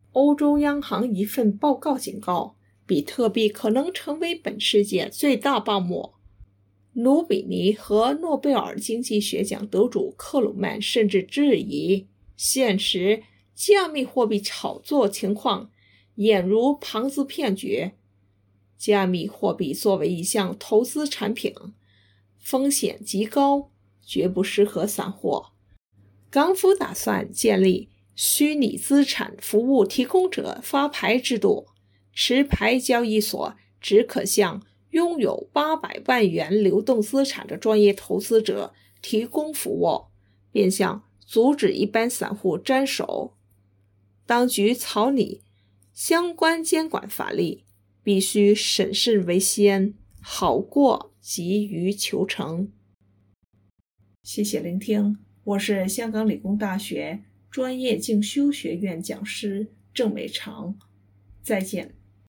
欧洲央行一份报告警告，比特币可能成为本世纪最大泡沫。努比尼和诺贝尔经济学奖得主克鲁曼甚至质疑，现时加密货币炒作情况俨如庞氏骗局。加密货币作为一项投资产品，风险极高，绝不适合散户。港府打算建立虚拟资产服务提供者发牌制度，持牌交易所只可向拥有800万元流动资产的专业投资者提供服务，变相阻止一般散户沾手。当局草拟相关监管法律，必须审慎为先，好过急于求成。谢谢聆听，我是香港理工大学专业进修学院讲师郑美长，再见。